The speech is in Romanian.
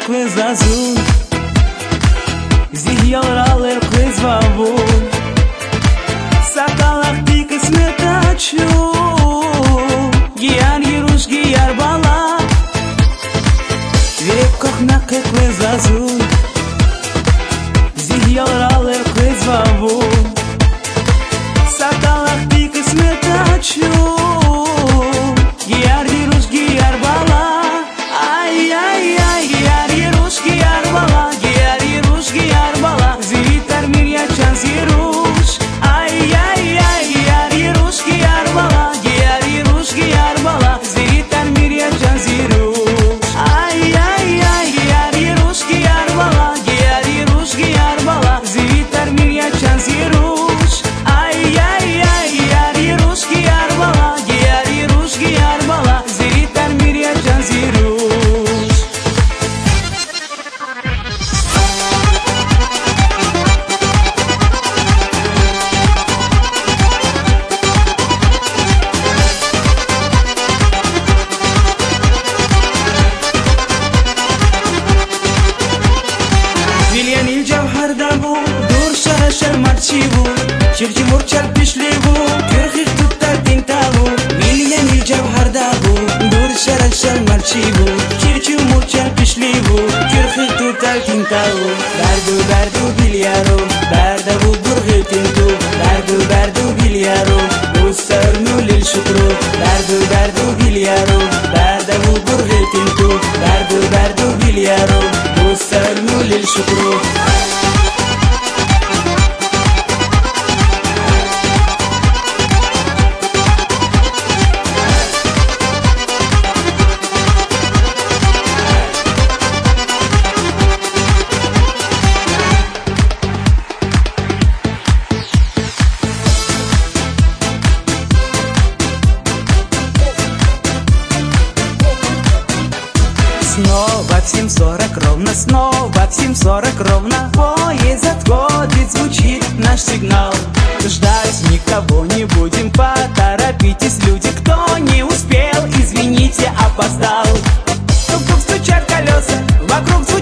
квез азул Зиялралы квез вавул Сакалах ти кısmet açu Giyar yiruş giyar bala Vek koknak kvez azul Ziялралы квез вавул Сакалах ти кısmet açu Giyar yiruş giyar bala Ay ay ay giyar yiruş giyar bala Giyar yiruş giyar bala Zitar mir yaşan yiruş Ay ay ay giyar yiruş giyar bala Giyar yiruş giyar bala Zitar mir yaşan yiruş Ay ay ay giyar yiruş giyar bala Giyar yiruş giyar bala Zitar mir yaşan yiruş Ay ay ay giyar yiruş giyar bala Giyar yiruş giyar bala Zitar mir yaşan yiruş Vilyan il javharda bu dur shahar marchivu Chirchi murchal pishlivu Kirkhik tuttar tintavu Vilyan il javharda bu dur shahar marchivu Chirchi murchal pishlivu Kirkhik tuttar tintavu Dardu dardu bilyaro Dardavu burghi tintu Dardu dardu bilyaro Ustarnu lil shukru Dardu dardu bilyaro Dardavu burghi tintu Dardu dardu bilyaro Ustarnu lil shukru Снова в 7:40 ровно, снова в 7:40 ровно Поезд отходит, звучит наш сигнал Ждать никого не будем, поторопитесь, люди Кто не успел, извините, опоздал Тук-тук стучат колеса, вокруг